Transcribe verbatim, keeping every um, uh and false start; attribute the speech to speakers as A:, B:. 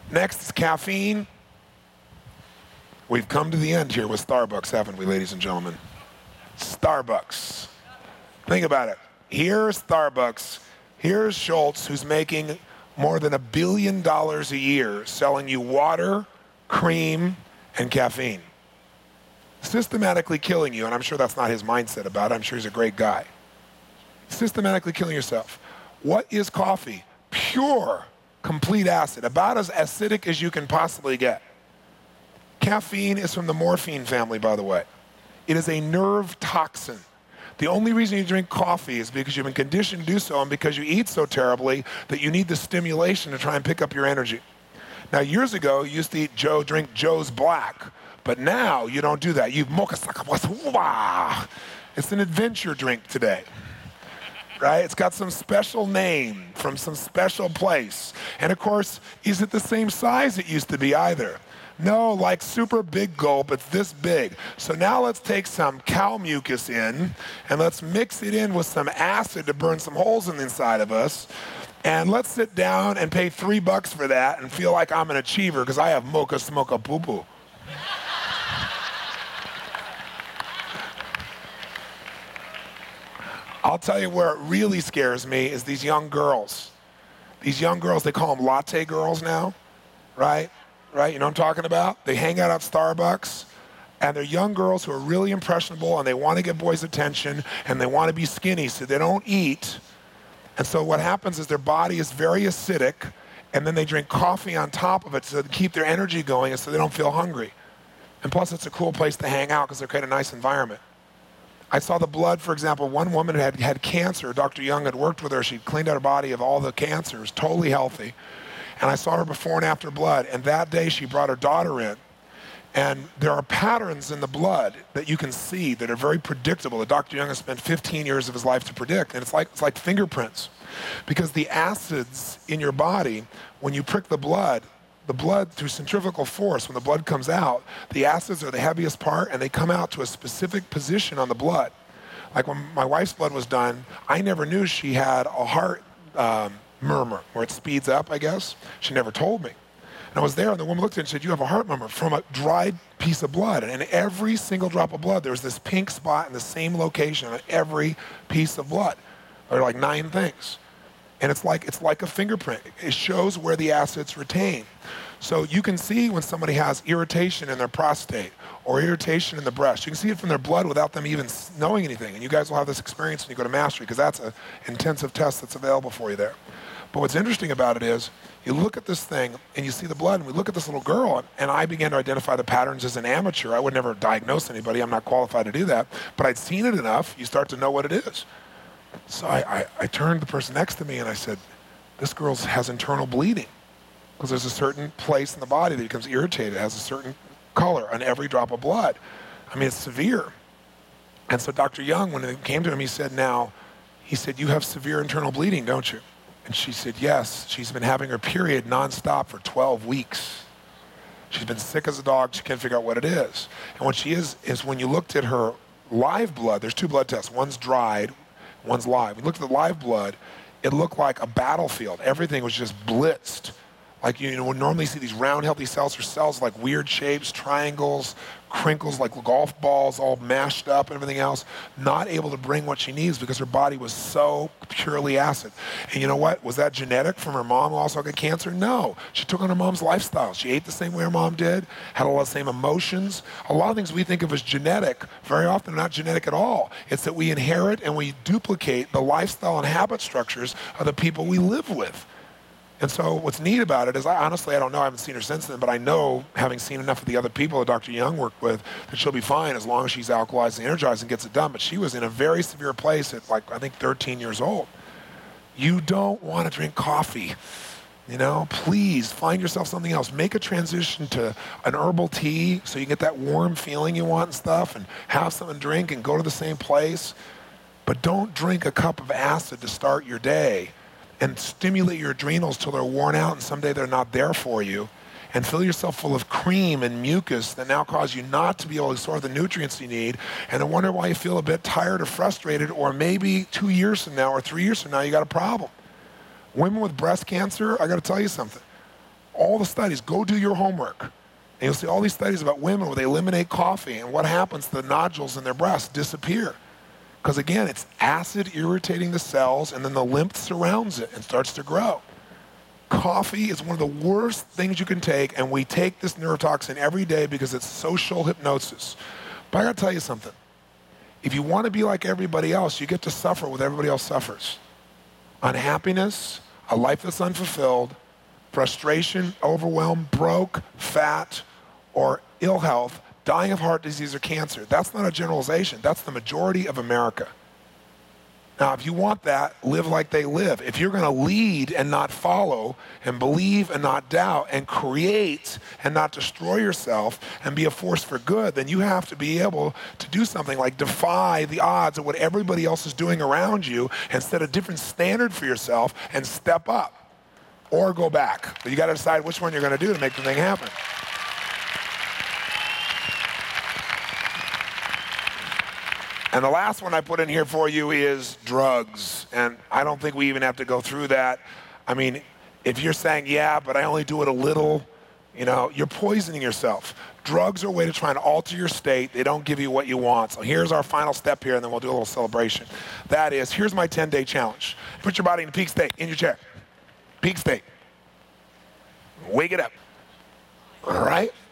A: Next is caffeine. We've come to the end here with Starbucks, haven't we, ladies and gentlemen? Starbucks. Think about it. Here's Starbucks. Here's Schultz, who's making more than a billion dollars a year selling you water, cream, and caffeine. Systematically killing you, and I'm sure that's not his mindset about it. I'm sure he's a great guy. Systematically killing yourself. What is coffee? Pure, complete acid, about as acidic as you can possibly get. Caffeine is from the morphine family, by the way. It is a nerve toxin. The only reason you drink coffee is because you've been conditioned to do so and because you eat so terribly that you need the stimulation to try and pick up your energy. Now, years ago, you used to eat Joe, drink Joe's Black, but now you don't do that. You mocha saka. It's an adventure drink today, right? It's got some special name from some special place. And of course, is it the same size it used to be either? No, like super big gulp, it's this big. So now let's take some cow mucus in and let's mix it in with some acid to burn some holes in the inside of us. And let's sit down and pay three bucks for that and feel like I'm an achiever because I have mocha smocha poo poo. I'll tell you where it really scares me is these young girls. These young girls, they call them latte girls now, right? Right, you know what I'm talking about? They hang out at Starbucks, and they're young girls who are really impressionable, and they want to get boys' attention, and they want to be skinny, so they don't eat. And so what happens is their body is very acidic, and then they drink coffee on top of it so they keep their energy going and so they don't feel hungry. And plus, it's a cool place to hang out because they create a nice environment. I saw the blood, for example, one woman had had cancer. Doctor Young had worked with her. She'd cleaned out her body of all the cancers, totally healthy. And I saw her before and after blood. And that day, she brought her daughter in. And there are patterns in the blood that you can see that are very predictable that Doctor Young has spent fifteen years of his life to predict. And it's like, it's like fingerprints. Because the acids in your body, when you prick the blood, the blood through centrifugal force, when the blood comes out, the acids are the heaviest part and they come out to a specific position on the blood. Like when my wife's blood was done, I never knew she had a heart um, murmur, where it speeds up, I guess. She never told me. And I was there, and the woman looked at me and said, "You have a heart murmur from a dried piece of blood." And in every single drop of blood, there was this pink spot in the same location on every piece of blood. There are like nine things. And it's like, it's like a fingerprint. It shows where the acids retain. So you can see when somebody has irritation in their prostate or irritation in the breast. You can see it from their blood without them even knowing anything. And you guys will have this experience when you go to Mastery, because that's an intensive test that's available for you there. But what's interesting about it is you look at this thing and you see the blood, and we look at this little girl, and I began to identify the patterns as an amateur. I would never diagnose anybody. I'm not qualified to do that. But I'd seen it enough, you start to know what it is. So I, I, I turned to the person next to me and I said, "This girl has internal bleeding." Because there's a certain place in the body that becomes irritated. It has a certain color on every drop of blood. I mean, it's severe. And so Doctor Young, when it came to him, he said, now, he said, "You have severe internal bleeding, don't you?" And she said, "Yes." She's been having her period nonstop for twelve weeks. She's been sick as a dog. She can't figure out what it is. And what she is, is when you looked at her live blood, there's two blood tests. One's dried, one's live. We looked at the live blood, it looked like a battlefield. Everything was just blitzed. Like, you know, we normally see these round, healthy cells or cells like weird shapes, triangles, crinkles, like golf balls, all mashed up and everything else, not able to bring what she needs because her body was so purely acid. And you know what? Was that genetic from her mom who also got cancer? No. She took on her mom's lifestyle. She ate the same way her mom did, had all the same emotions. A lot of things we think of as genetic, very often not genetic at all. It's that we inherit and we duplicate the lifestyle and habit structures of the people we live with. And so what's neat about it is, I honestly, I don't know, I haven't seen her since then, but I know, having seen enough of the other people that Doctor Young worked with, that she'll be fine as long as she's alkalized and energized and gets it done. But she was in a very severe place at, like, I think thirteen years old. You don't want to drink coffee. You know, please find yourself something else. Make a transition to an herbal tea so you get that warm feeling you want and stuff, and have something to drink and go to the same place. But don't drink a cup of acid to start your day and stimulate your adrenals till they're worn out and someday they're not there for you, and fill yourself full of cream and mucus that now cause you not to be able to absorb the nutrients you need, and then wonder why you feel a bit tired or frustrated, or maybe two years from now or three years from now you got a problem. Women with breast cancer, I got to tell you something. all the studies. Go do your homework. And you'll see all these studies about women where they eliminate coffee and what happens, the nodules in their breasts disappear. Because again, it's acid irritating the cells and then the lymph surrounds it and starts to grow. Coffee is one of the worst things you can take, and we take this neurotoxin every day because it's social hypnosis. But I gotta tell you something. If you want to be like everybody else, you get to suffer what everybody else suffers. Unhappiness, a life that's unfulfilled, frustration, overwhelm, broke, fat, or ill health, dying of heart disease or cancer. That's not a generalization. That's the majority of America. Now, if you want that, live like they live. If you're going to lead and not follow, and believe and not doubt, and create and not destroy yourself, and be a force for good, then you have to be able to do something like defy the odds of what everybody else is doing around you and set a different standard for yourself and step up or go back. But you got to decide which one you're going to do to make the thing happen. And the last one I put in here for you is drugs. And I don't think we even have to go through that. I mean, if you're saying, yeah, but I only do it a little, you know, you're poisoning yourself. Drugs are a way to try and alter your state. They don't give you what you want. So here's our final step here, and then we'll do a little celebration. That is, here's my ten-day challenge. Put your body in peak state, in your chair. Peak state. Wake it up. All right?